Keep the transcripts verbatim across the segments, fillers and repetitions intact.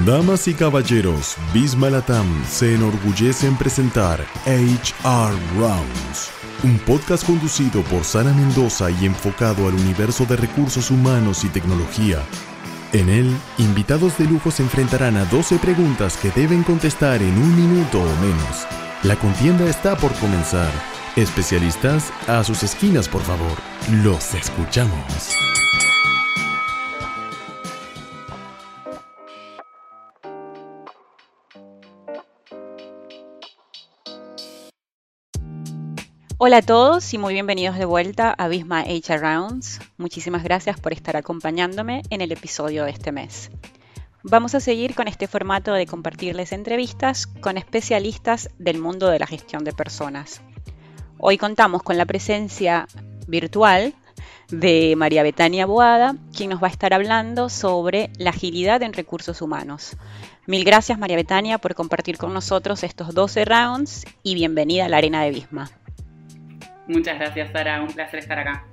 Damas y caballeros, Visma Latam se enorgullece en presentar H R Rounds, un podcast conducido por Sara Mendoza y enfocado al universo de recursos humanos y tecnología. En él, invitados de lujo se enfrentarán a doce preguntas que deben contestar en un minuto o menos. La contienda está por comenzar. Especialistas, a sus esquinas, por favor. Los escuchamos. Hola a todos y muy bienvenidos de vuelta a Visma H R Rounds. Muchísimas gracias por estar acompañándome en el episodio de este mes. Vamos a seguir con este formato de compartirles entrevistas con especialistas del mundo de la gestión de personas. Hoy contamos con la presencia virtual de María Betania Boada, quien nos va a estar hablando sobre la agilidad en recursos humanos. Mil gracias, María Betania, por compartir con nosotros estos doce rounds y bienvenida a la arena de Visma. Muchas gracias, Sara. Un placer estar acá.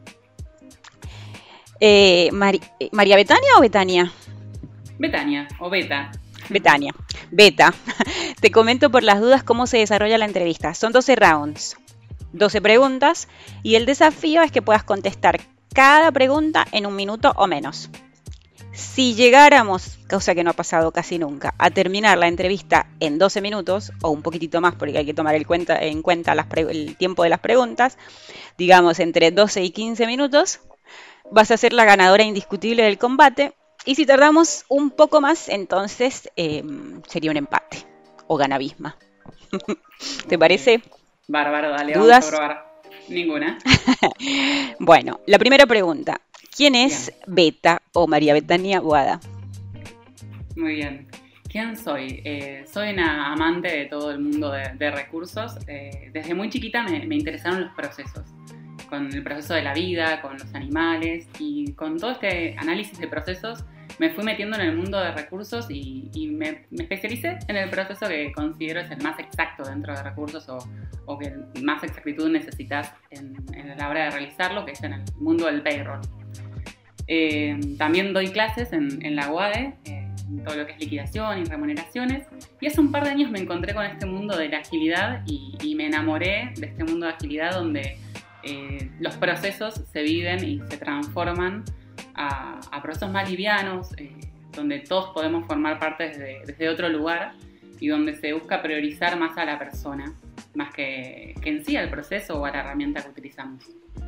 Eh, Mari- ¿María Betania o Betania? Betania, o Beta. Betania. Beta. Te comento por las dudas cómo se desarrolla la entrevista. Son doce rounds, doce preguntas, y el desafío es que puedas contestar cada pregunta en un minuto o menos. Si llegáramos, cosa que no ha pasado casi nunca, a terminar la entrevista en doce minutos, o un poquitito más porque hay que tomar el cuenta, en cuenta las pre- el tiempo de las preguntas, digamos entre doce y quince minutos, vas a ser la ganadora indiscutible del combate. Y si tardamos un poco más, entonces eh, sería un empate, o gana Visma. ¿Te parece? Bárbaro, dale, ¿Dudas? vamos a probar. Ninguna. Bueno, la primera pregunta. ¿Quién es Bien. Beta o María Betania Boada? Muy bien. ¿Quién soy? Eh, soy una amante de todo el mundo de, de recursos. Eh, desde muy chiquita me, me interesaron los procesos, con el proceso de la vida, con los animales, y con todo este análisis de procesos me fui metiendo en el mundo de recursos y, y me, me especialicé en el proceso que considero es el más exacto dentro de recursos o, o que más exactitud necesitas en, en la hora de realizarlo, que es en el mundo del payroll. Eh, también doy clases en, en la U A D E, eh, en todo lo que es liquidación y remuneraciones, y hace un par de años me encontré con este mundo de la agilidad y, y me enamoré de este mundo de agilidad donde eh, los procesos se viven y se transforman a, a procesos más livianos, eh, donde todos podemos formar parte desde, desde otro lugar y donde se busca priorizar más a la persona, más que, que en sí al proceso o a la herramienta que utilizamos.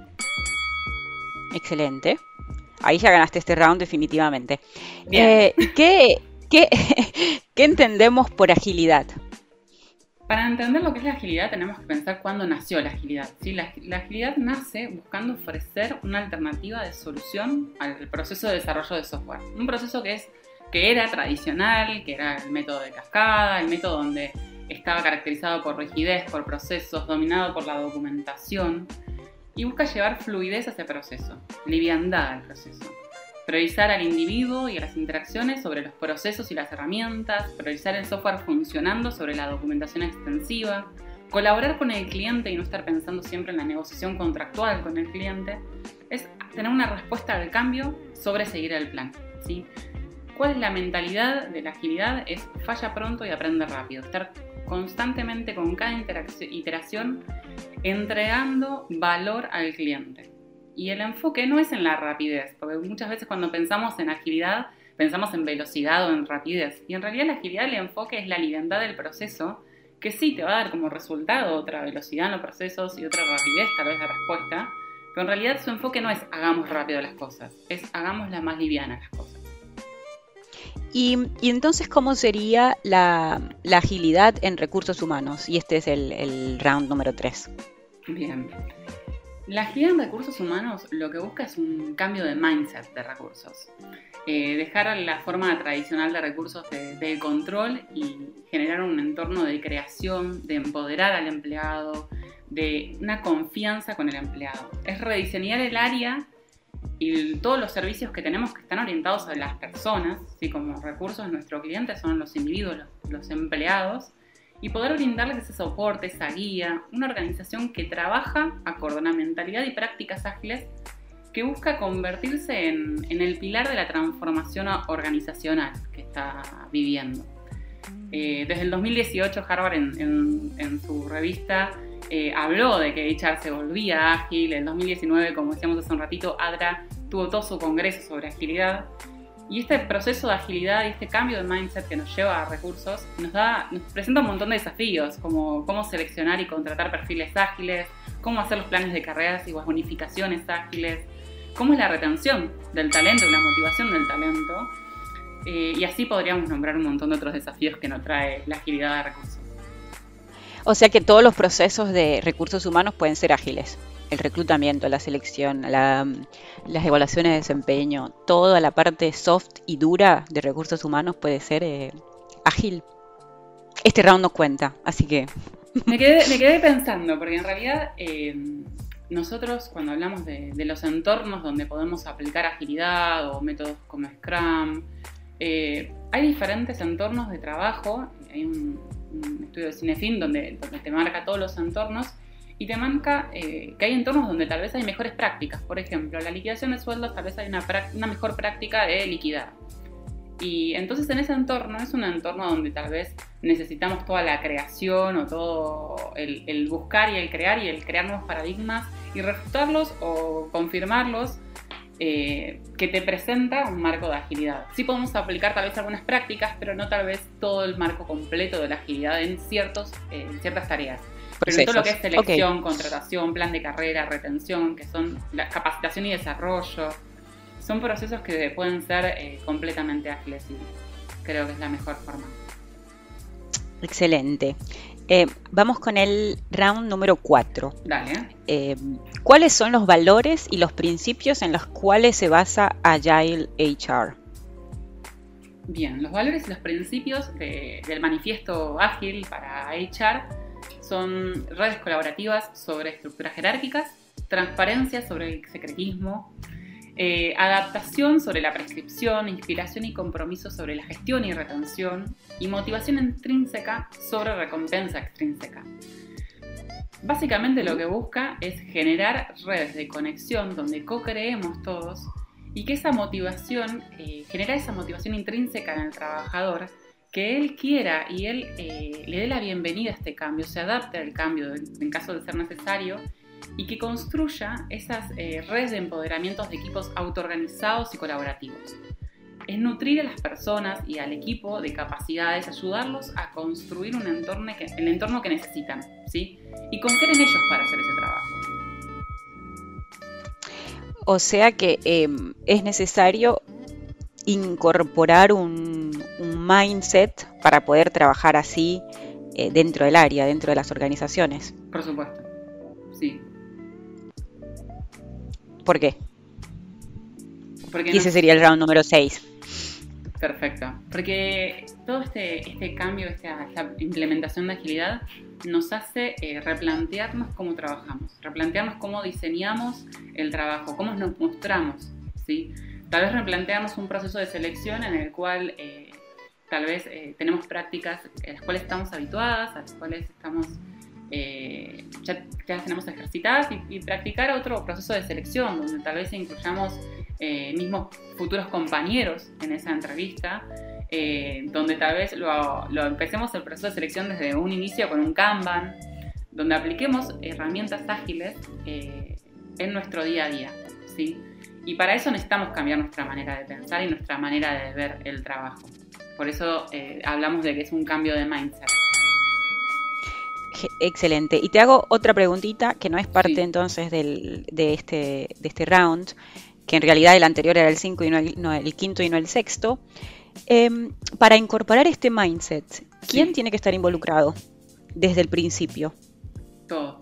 Excelente. Ahí ya ganaste este round definitivamente. Bien. Eh, ¿qué, qué, ¿Qué entendemos por agilidad? Para entender lo que es la agilidad tenemos que pensar cuándo nació la agilidad, ¿sí? La, la agilidad nace buscando ofrecer una alternativa de solución al proceso de desarrollo de software. Un proceso que, es, que era tradicional, que era el método de cascada, el método donde estaba caracterizado por rigidez, por procesos, dominado por la documentación, y busca llevar fluidez a ese proceso, liviandad al proceso. Priorizar al individuo y a las interacciones sobre los procesos y las herramientas, priorizar el software funcionando sobre la documentación extensiva, colaborar con el cliente y no estar pensando siempre en la negociación contractual con el cliente, es tener una respuesta al cambio sobre seguir el plan, ¿sí? ¿Cuál es la mentalidad de la agilidad? Es falla pronto y aprende rápido, estar constantemente con cada iteración entregando valor al cliente. Y el enfoque no es en la rapidez, porque muchas veces cuando pensamos en agilidad, pensamos en velocidad o en rapidez. Y en realidad la agilidad, el enfoque es la liviandad del proceso, que sí te va a dar como resultado otra velocidad en los procesos y otra rapidez tal vez de respuesta, pero en realidad su enfoque no es hagamos rápido las cosas, es hagámoslas más livianas las cosas. Y, y entonces, ¿cómo sería la, la agilidad en recursos humanos? Y este es el, el round número tres. Bien. La agilidad en recursos humanos lo que busca es un cambio de mindset de recursos. Eh, dejar la forma tradicional de recursos de, de control y generar un entorno de creación, de empoderar al empleado, de una confianza con el empleado. Es rediseñar el área y todos los servicios que tenemos que están orientados a las personas, ¿sí? Como recursos, nuestros clientes son los individuos, los, los empleados, y poder brindarles ese soporte, esa guía, una organización que trabaja acorde a una mentalidad y prácticas ágiles que busca convertirse en, en el pilar de la transformación organizacional que está viviendo. Eh, desde el dos mil dieciocho, Harvard en, en, en su revista eh, habló de que H R se volvía ágil. En dos mil diecinueve, como decíamos hace un ratito, ADRA tuvo todo su congreso sobre agilidad. Y este proceso de agilidad y este cambio de mindset que nos lleva a recursos nos, da, nos presenta un montón de desafíos, como cómo seleccionar y contratar perfiles ágiles, cómo hacer los planes de carreras y las bonificaciones ágiles, cómo es la retención del talento y la motivación del talento. Eh, y así podríamos nombrar un montón de otros desafíos que nos trae la agilidad de recursos. O sea que todos los procesos de recursos humanos pueden ser ágiles. El reclutamiento, la selección, la, las evaluaciones de desempeño, toda la parte soft y dura de recursos humanos puede ser eh, ágil. Este round no cuenta, así que... Me quedé, me quedé pensando, porque en realidad eh, nosotros cuando hablamos de, de los entornos donde podemos aplicar agilidad o métodos como Scrum, eh, hay diferentes entornos de trabajo. Hay un, un estudio de Cinefin donde, donde te marca todos los entornos y te marca eh, que hay entornos donde tal vez hay mejores prácticas. Por ejemplo, la liquidación de sueldos, tal vez hay una, una mejor práctica de liquidar. Y entonces en ese entorno es un entorno donde tal vez necesitamos toda la creación o todo el, el buscar y el crear y el crear nuevos paradigmas y refutarlos o confirmarlos, eh, que te presenta un marco de agilidad. Sí podemos aplicar tal vez algunas prácticas, pero no tal vez todo el marco completo de la agilidad en, ciertos, eh, en ciertas tareas. Pero en todo lo que es selección, okay, contratación, plan de carrera, retención, que son la capacitación y desarrollo, son procesos que pueden ser eh, completamente ágiles y creo que es la mejor forma. Excelente. Eh, vamos con el round número cuatro. Dale. Eh, ¿Cuáles son los valores y los principios en los cuales se basa Agile H R? Bien, los valores y los principios de, del manifiesto ágil para H R son redes colaborativas sobre estructuras jerárquicas, transparencia sobre el secretismo, eh, adaptación sobre la prescripción, inspiración y compromiso sobre la gestión y retención, y motivación intrínseca sobre recompensa extrínseca. Básicamente lo que busca es generar redes de conexión donde co-creemos todos y que esa motivación, eh, genera esa motivación intrínseca en el trabajador, que él quiera y él eh, le dé la bienvenida a este cambio, se adapte al cambio en caso de ser necesario y que construya esas eh, redes de empoderamientos de equipos autoorganizados y colaborativos. Es nutrir a las personas y al equipo de capacidades, ayudarlos a construir un entorno que, el entorno que necesitan, ¿sí? Y confiar en ellos para hacer ese trabajo. O sea que eh, es necesario incorporar un, un mindset para poder trabajar así eh, dentro del área, dentro de las organizaciones. Por supuesto, sí. ¿Por qué? Porque y ese no... sería el round número seis. Perfecto, porque todo este, este cambio, esta, esta implementación de agilidad nos hace eh, replantearnos cómo trabajamos, replantearnos cómo diseñamos el trabajo, cómo nos mostramos, ¿sí? Tal vez replantearnos un proceso de selección en el cual eh, tal vez eh, tenemos prácticas a las cuales estamos habituadas, a las cuales estamos eh, ya, ya tenemos ejercitadas y, y practicar otro proceso de selección donde tal vez incluyamos eh, mismos futuros compañeros en esa entrevista, eh, donde tal vez lo, lo empecemos el proceso de selección desde un inicio con un Kanban, donde apliquemos herramientas ágiles eh, en nuestro día a día, ¿sí? Y para eso necesitamos cambiar nuestra manera de pensar y nuestra manera de ver el trabajo. Por eso eh, hablamos de que es un cambio de mindset. Excelente. Y te hago otra preguntita que no es parte Sí. entonces del, de, este, de este round, que en realidad el anterior era el cinco y no el, no, el quinto y no el sexto. Eh, para incorporar este mindset, ¿quién Sí. tiene que estar involucrado desde el principio? Todo.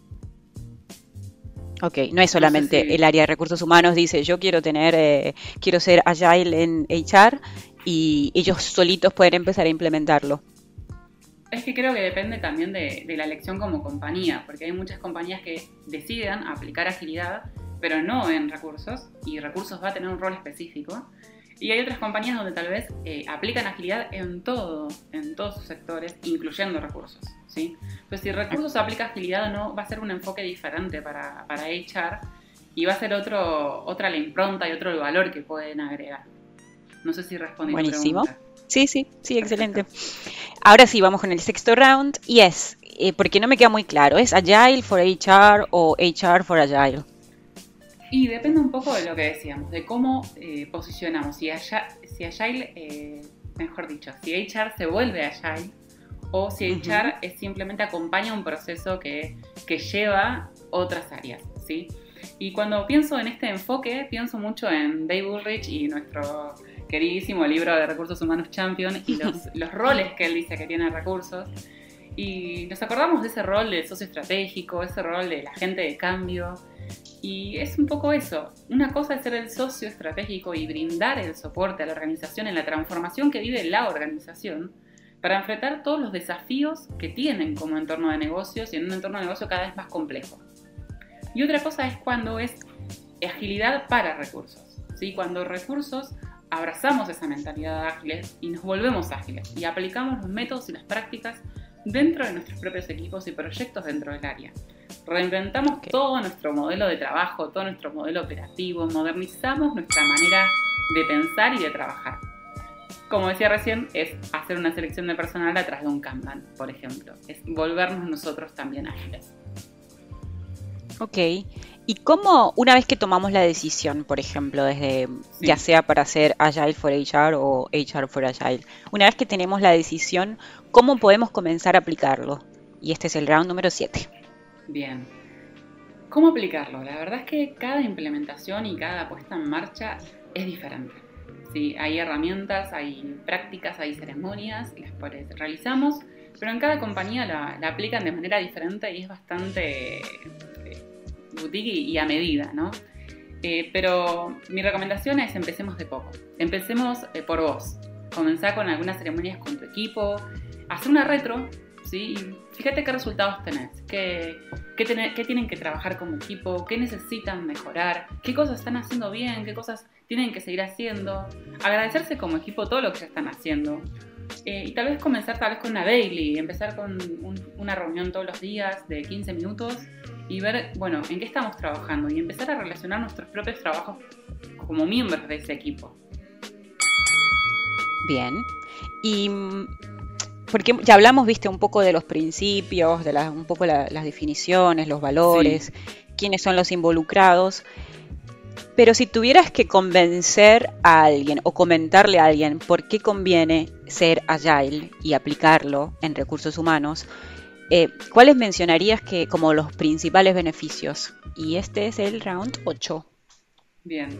Ok, no es solamente No sé si- el área de recursos humanos dice yo quiero tener, eh, quiero ser Agile en H R y ellos solitos pueden empezar a implementarlo. Es que creo que depende también de, de la elección como compañía, porque hay muchas compañías que deciden aplicar agilidad, pero no en recursos, y recursos va a tener un rol específico. Y hay otras compañías donde tal vez eh, aplican agilidad en todo, en todos sus sectores, incluyendo recursos, ¿sí? Pues si recursos aplica agilidad o no, va a ser un enfoque diferente para, para H R, y va a ser otro, otra la impronta y otro el valor que pueden agregar. No sé si respondí tu Buenísimo. pregunta. Sí, sí, sí, excelente. Ahora sí, vamos con el sexto round y es, eh, porque no me queda muy claro, ¿es Agile for H R o H R for Agile? Y depende un poco de lo que decíamos, de cómo eh, posicionamos, si, allá, si Agile, eh, mejor dicho, si H R se vuelve Agile o si H R uh-huh. es simplemente acompaña un proceso que, que lleva otras áreas, ¿sí? Y cuando pienso en este enfoque, pienso mucho en Dave Ulrich y nuestro queridísimo libro de Recursos Humanos Champion y los, los roles que él dice que tiene recursos. Y nos acordamos de ese rol del socio estratégico, ese rol del agente de cambio. Y es un poco eso. Una cosa es ser el socio estratégico y brindar el soporte a la organización en la transformación que vive la organización para enfrentar todos los desafíos que tienen como entorno de negocios y en un entorno de negocio cada vez más complejo. Y otra cosa es cuando es agilidad para recursos, ¿sí? Cuando recursos abrazamos esa mentalidad ágil y nos volvemos ágiles y aplicamos los métodos y las prácticas dentro de nuestros propios equipos y proyectos dentro del área. Reinventamos okay. todo nuestro modelo de trabajo, todo nuestro modelo operativo, modernizamos nuestra manera de pensar y de trabajar. Como decía recién, es hacer una selección de personal a través de un Kanban, por ejemplo. Es volvernos nosotros también ágiles. Ok. ¿Y cómo, una vez que tomamos la decisión, por ejemplo, desde sí. ya sea para hacer Agile for H R o H R for Agile, una vez que tenemos la decisión, ¿cómo podemos comenzar a aplicarlo? Y este es el round número siete. Bien. ¿Cómo aplicarlo? La verdad es que cada implementación y cada puesta en marcha es diferente. Sí, hay herramientas, hay prácticas, hay ceremonias, las cuales realizamos, pero en cada compañía la, la aplican de manera diferente y es bastante eh, boutique y, y a medida, ¿no? Eh, pero mi recomendación es empecemos de poco. Empecemos eh, por vos. Comenzá con algunas ceremonias con tu equipo, hacer una retro, ¿sí? Y fíjate qué resultados tenés, qué, qué, ten, qué tienen que trabajar como equipo, qué necesitan mejorar, qué cosas están haciendo bien, qué cosas tienen que seguir haciendo. Agradecerse como equipo todo lo que ya están haciendo. Eh, y tal vez comenzar tal vez con una daily, empezar con un, una reunión todos los días de quince minutos y ver, bueno, en qué estamos trabajando y empezar a relacionar nuestros propios trabajos como miembros de ese equipo. Bien. Y porque ya hablamos, viste, un poco de los principios, de la, un poco la, las definiciones, los valores, sí. quiénes son los involucrados. Pero si tuvieras que convencer a alguien o comentarle a alguien por qué conviene ser Agile y aplicarlo en recursos humanos, eh, ¿cuáles mencionarías que como los principales beneficios? Y este es el round ocho. Bien.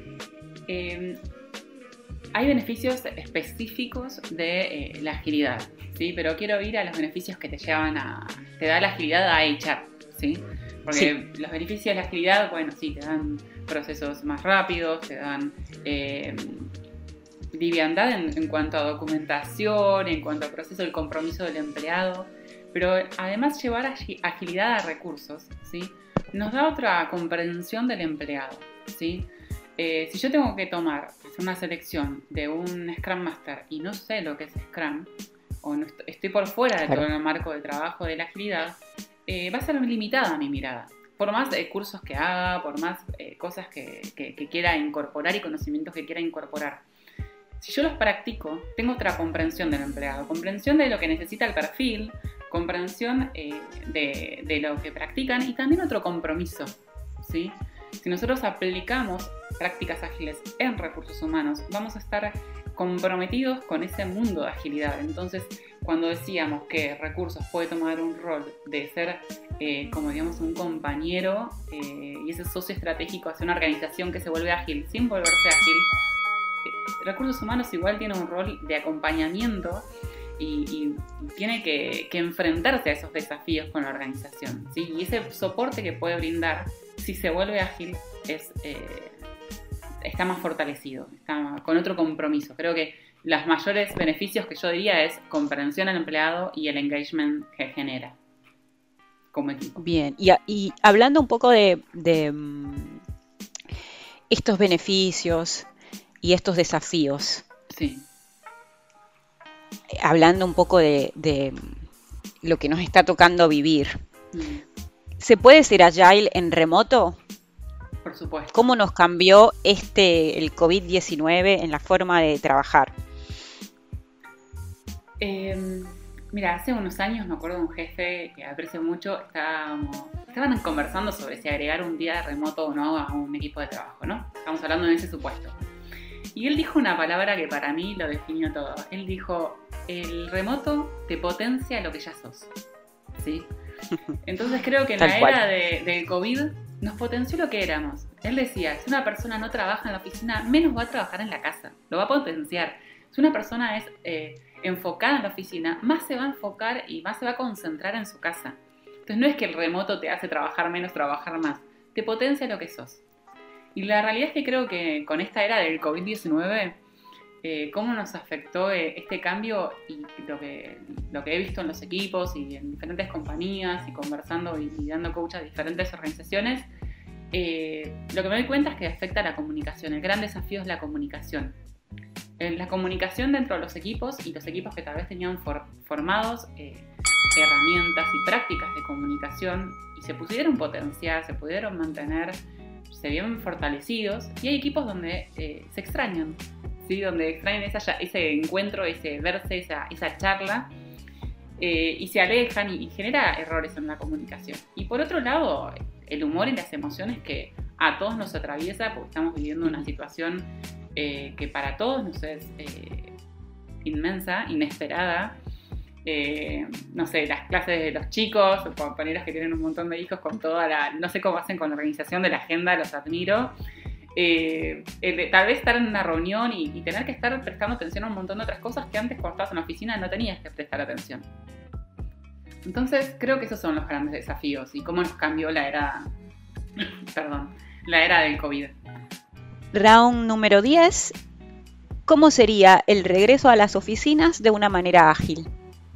Eh, hay beneficios específicos de eh, la agilidad, ¿sí? Pero quiero ir a los beneficios que te llevan a... te da la agilidad a H R, ¿sí? Porque sí. los beneficios de la agilidad, bueno, sí, te dan procesos más rápidos, te dan eh, liviandad en, en cuanto a documentación, en cuanto al proceso del compromiso del empleado, pero además llevar agilidad a recursos, ¿sí? Nos da otra comprensión del empleado, ¿sí? Eh, si yo tengo que tomar, hacer una selección de un Scrum Master y no sé lo que es Scrum, o no estoy, estoy por fuera de todo el marco de trabajo de la agilidad, eh, va a ser limitada mi mirada. Por más eh, cursos que haga, por más eh, cosas que, que, que quiera incorporar y conocimientos que quiera incorporar. Si yo los practico, tengo otra comprensión del empleado, comprensión de lo que necesita el perfil, comprensión eh, de, de lo que practican y también otro compromiso, ¿sí? Si nosotros aplicamos prácticas ágiles en recursos humanos, vamos a estar comprometidos con ese mundo de agilidad. Entonces, cuando decíamos que recursos puede tomar un rol de ser, eh, como digamos, un compañero eh, y ese socio estratégico hacia una organización que se vuelve ágil sin volverse ágil, eh, recursos humanos igual tiene un rol de acompañamiento y, y tiene que, que enfrentarse a esos desafíos con la organización, ¿sí? Y ese soporte que puede brindar, si se vuelve ágil, es... Eh, está más fortalecido, está con otro compromiso. Creo que los mayores beneficios que yo diría es comprensión al empleado y el engagement que genera como equipo. Bien, y, y hablando un poco de, de um, estos beneficios y estos desafíos. Sí. Hablando un poco de, de lo que nos está tocando vivir. Mm. ¿Se puede ser agile en remoto? Por supuesto. ¿Cómo nos cambió este, el covid diecinueve en la forma de trabajar? Eh, mira, hace unos años me acuerdo de un jefe que aprecio mucho, estábamos, estaban conversando sobre si agregar un día remoto o no a un equipo de trabajo, ¿no? Estamos hablando de ese supuesto. Y él dijo una palabra que para mí lo definió todo. Él dijo, el remoto te potencia lo que ya sos, ¿sí? Entonces creo que en la era de, del COVID nos potenció lo que éramos. Él decía, si una persona no trabaja en la oficina, menos va a trabajar en la casa, lo va a potenciar. Si una persona es eh, enfocada en la oficina, más se va a enfocar y más se va a concentrar en su casa. Entonces no es que el remoto te hace trabajar menos, trabajar más, te potencia lo que sos. Y la realidad es que creo que con esta era del covid diecinueve, eh, cómo nos afectó eh, este cambio y lo que, lo que he visto en los equipos y en diferentes compañías y conversando y, y dando coach a diferentes organizaciones, eh, lo que me doy cuenta es que afecta a la comunicación. El gran desafío es la comunicación. En la comunicación dentro de los equipos y los equipos que tal vez tenían for, formados eh, herramientas y prácticas de comunicación y se pudieron potenciar, se pudieron mantener, se vieron fortalecidos, y hay equipos donde eh, se extrañan, ¿sí? Donde extrañan esa, ese encuentro, ese verse, esa, esa charla, eh, y se alejan y, y genera errores en la comunicación. Y por otro lado, el humor y las emociones que a todos nos atraviesa, porque estamos viviendo una situación eh, que para todos nos es eh, inmensa, inesperada. Eh, no sé, las clases de los chicos, compañeros que tienen un montón de hijos con toda la, no sé cómo hacen con la organización de la agenda, los admiro. Eh, eh, tal vez estar en una reunión y, y tener que estar prestando atención a un montón de otras cosas que antes cuando estabas en la oficina no tenías que prestar atención. Entonces creo que esos son los grandes desafíos y cómo nos cambió la era, perdón, la era del COVID. Round número diez. ¿Cómo sería el regreso a las oficinas de una manera ágil?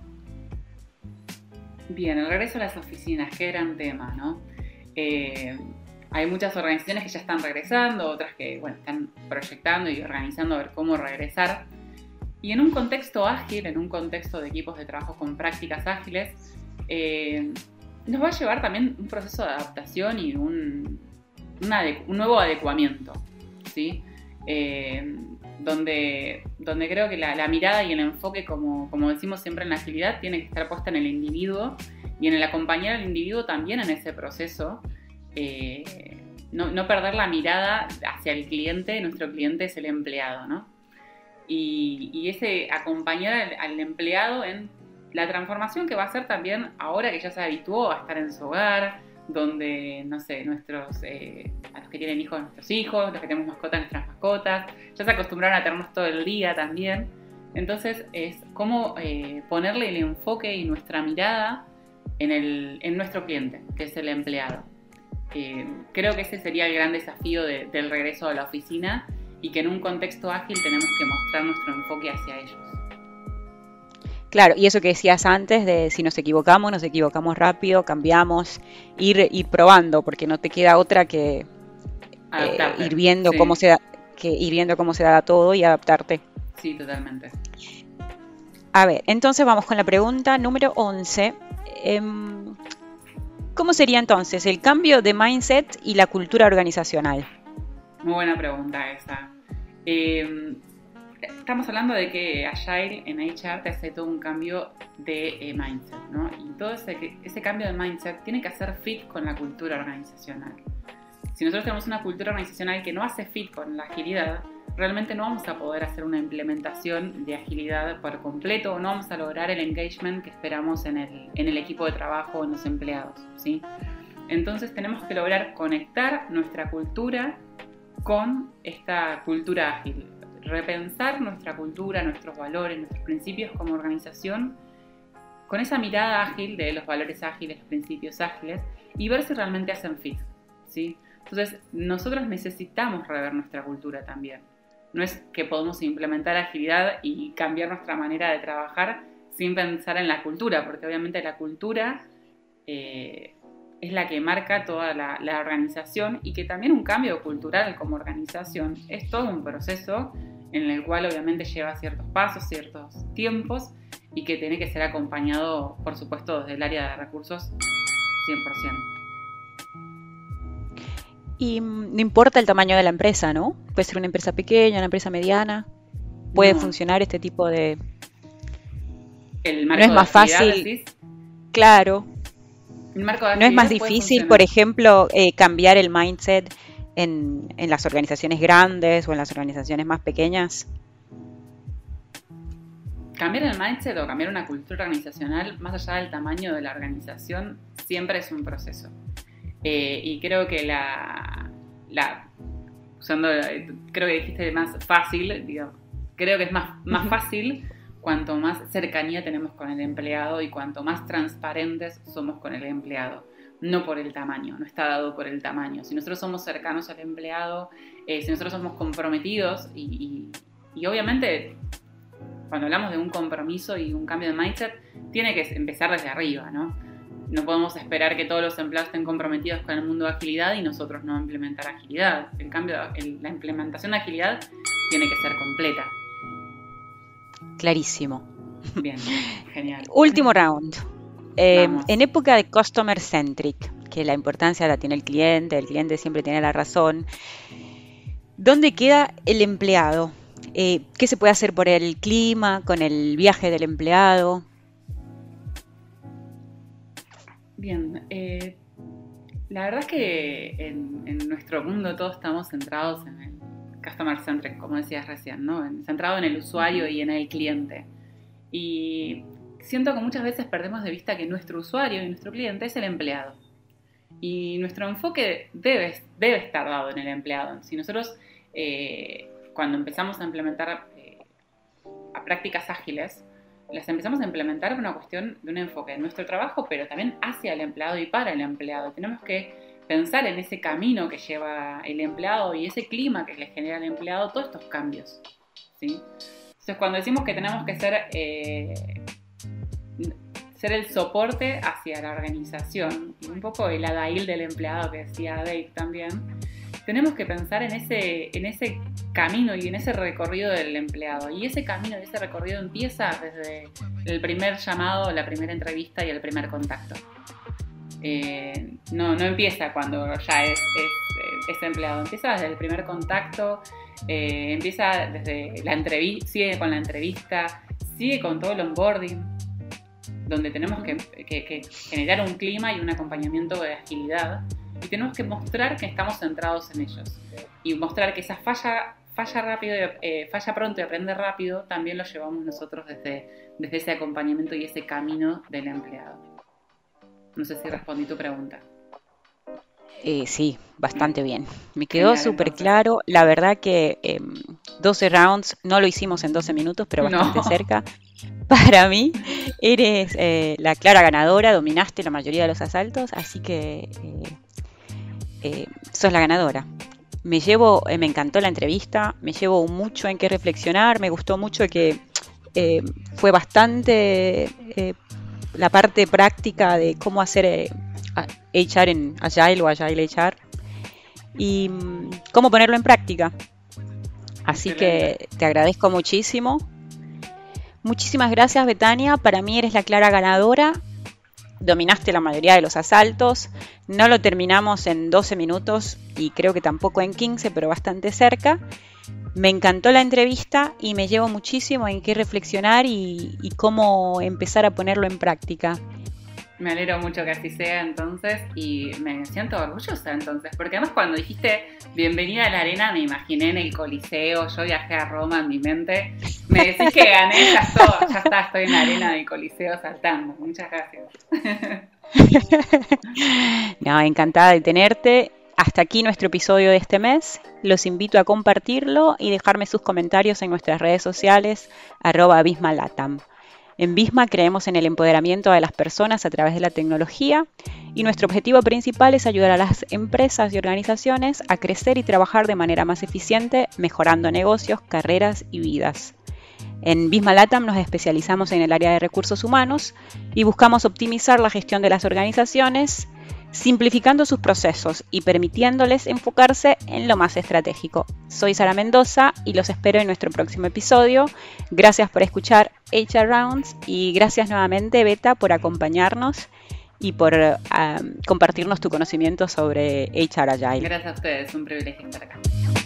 Bien, el regreso a las oficinas, qué gran tema, ¿no? Eh, hay muchas organizaciones que ya están regresando, otras que, bueno, están proyectando y organizando a ver cómo regresar. Y en un contexto ágil, en un contexto de equipos de trabajo con prácticas ágiles, eh, nos va a llevar también un proceso de adaptación y un, una, un nuevo adecuamiento, ¿sí? Eh, donde, donde creo que la, la mirada y el enfoque, como, como decimos siempre en la agilidad, tiene que estar puesta en el individuo y en el acompañar al individuo también en ese proceso. Eh, no, no perder la mirada hacia el cliente. Nuestro cliente es el empleado, ¿no? Y, y ese acompañar al, al empleado en la transformación que va a hacer también ahora que ya se habituó a estar en su hogar, donde, no sé, nuestros, eh, a los que tienen hijos, nuestros hijos, los que tenemos mascotas, nuestras mascotas, ya se acostumbraron a tenernos todo el día también. Entonces es cómo eh, ponerle el enfoque y nuestra mirada en, el, en nuestro cliente, que es el empleado. Eh, creo que ese sería el gran desafío de, del regreso a la oficina y que en un contexto ágil tenemos que mostrar nuestro enfoque hacia ellos. Claro, y eso que decías antes de si nos equivocamos, nos equivocamos rápido, cambiamos, ir, ir probando, porque no te queda otra que eh, ir viendo sí. cómo se da, que ir viendo cómo se da todo y adaptarte. Sí, totalmente. A ver, entonces vamos con la pregunta número once. Eh, ¿Cómo sería entonces el cambio de mindset y la cultura organizacional? Muy buena pregunta esa. Eh, Estamos hablando de que Agile en H R te hace todo un cambio de eh, mindset, ¿no? Y todo ese, ese cambio de mindset tiene que hacer fit con la cultura organizacional. Si nosotros tenemos una cultura organizacional que no hace fit con la agilidad, realmente no vamos a poder hacer una implementación de agilidad por completo o no vamos a lograr el engagement que esperamos en el, en el equipo de trabajo o en los empleados, ¿sí? Entonces tenemos que lograr conectar nuestra cultura con esta cultura ágil. Repensar nuestra cultura, nuestros valores, nuestros principios como organización con esa mirada ágil de los valores ágiles, los principios ágiles y ver si realmente hacen fit, ¿sí? Entonces, nosotros necesitamos rever nuestra cultura también. No es que podemos implementar agilidad y cambiar nuestra manera de trabajar sin pensar en la cultura, porque obviamente la cultura eh, es la que marca toda la, la organización y que también un cambio cultural como organización es todo un proceso en el cual obviamente lleva ciertos pasos, ciertos tiempos y que tiene que ser acompañado, por supuesto, desde el área de recursos cien por ciento. Y mm, no importa el tamaño de la empresa, ¿no? Puede ser una empresa pequeña, una empresa mediana. Puede No. funcionar este tipo de... El No marco es de más actividad, fácil, decís. claro. El marco de No es más actividad puede difícil, funcionar. por ejemplo, eh, cambiar el mindset en, en las organizaciones grandes o en las organizaciones más pequeñas. Cambiar el mindset o cambiar una cultura organizacional, más allá del tamaño de la organización, siempre es un proceso. Eh, y creo que la, la usando, creo que dijiste más fácil, digamos, creo que es más, más Ujú. fácil cuanto más cercanía tenemos con el empleado y cuanto más transparentes somos con el empleado. No por el tamaño, no está dado por el tamaño. Si nosotros somos cercanos al empleado, eh, si nosotros somos comprometidos y, y, y obviamente cuando hablamos de un compromiso y un cambio de mindset, tiene que empezar desde arriba, ¿no? No podemos esperar que todos los empleados estén comprometidos con el mundo de agilidad y nosotros no implementar agilidad. El cambio, el, la implementación de agilidad tiene que ser completa. Clarísimo. Bien, genial. Último round. Eh, Vamos. en época de customer centric, que la importancia la tiene el cliente, el cliente siempre tiene la razón, ¿dónde queda el empleado? Eh, ¿Qué se puede hacer por el clima, con el viaje del empleado? Bien, eh, la verdad es que en, en nuestro mundo todos estamos centrados en el customer centric, como decías recién, ¿no? En- centrado en el usuario y en el cliente. Y siento que muchas veces perdemos de vista que nuestro usuario y nuestro cliente es el empleado. Y nuestro enfoque debe, debe estar dado en el empleado. Si nosotros, eh, cuando empezamos a implementar eh, a prácticas ágiles, las empezamos a implementar por una cuestión de un enfoque en nuestro trabajo, pero también hacia el empleado y para el empleado. Tenemos que pensar en ese camino que lleva el empleado y ese clima que le genera al empleado todos estos cambios, ¿sí? Entonces, cuando decimos que tenemos que ser, eh, ser el soporte hacia la organización, y un poco el adail del empleado que decía Dave también, tenemos que pensar en ese, en ese camino y en ese recorrido del empleado. Y ese camino y ese recorrido empieza desde el primer llamado, la primera entrevista y el primer contacto. Eh, no, no empieza cuando ya es, es, es empleado, empieza desde el primer contacto, eh, empieza desde la entrevista, sigue con la entrevista, sigue con todo el onboarding, donde tenemos que, que, que generar un clima y un acompañamiento de agilidad. Y tenemos que mostrar que estamos centrados en ellos. Y mostrar que esa falla, falla, rápido, eh, falla pronto y aprende rápido también lo llevamos nosotros desde, desde ese acompañamiento y ese camino del empleado. No sé si respondí tu pregunta. Eh, sí, bastante bien. Me quedó Genial, súper entonces. claro. La verdad que eh, doce rounds, no lo hicimos en doce minutos, pero bastante No. cerca. Para mí, eres eh, la clara ganadora, dominaste la mayoría de los asaltos, así que eh, eh, sos la ganadora. Me llevo, eh, me encantó la entrevista, me llevo mucho en qué reflexionar, me gustó mucho que eh, fue bastante eh, la parte práctica de cómo hacer eh, H R en Agile o Agile H R y mm, cómo ponerlo en práctica. Así Excelente. que te agradezco muchísimo. Muchísimas gracias, Betania. Para mí eres la clara ganadora. Dominaste la mayoría de los asaltos. No lo terminamos en doce minutos y creo que tampoco en quince, pero bastante cerca. Me encantó la entrevista y me llevo muchísimo en qué reflexionar y, y cómo empezar a ponerlo en práctica. Me alegro mucho que así sea entonces y me siento orgullosa entonces, porque además cuando dijiste bienvenida a la arena me imaginé en el Coliseo, yo viajé a Roma en mi mente, me decís que gané, ya, estoy, ya está, estoy en la arena del Coliseo saltando, muchas gracias. No, encantada de tenerte. Hasta aquí nuestro episodio de este mes. Los invito a compartirlo y dejarme sus comentarios en nuestras redes sociales, arroba BismaLatam. En Bisma creemos en el empoderamiento de las personas a través de la tecnología y nuestro objetivo principal es ayudar a las empresas y organizaciones a crecer y trabajar de manera más eficiente, mejorando negocios, carreras y vidas. En BismaLatam nos especializamos en el área de recursos humanos y buscamos optimizar la gestión de las organizaciones, simplificando sus procesos y permitiéndoles enfocarse en lo más estratégico. Soy Sara Mendoza y los espero en nuestro próximo episodio. Gracias por escuchar H R Rounds y gracias nuevamente, Beta, por acompañarnos y por uh, compartirnos tu conocimiento sobre H R Agile. Gracias a ustedes, un privilegio estar acá.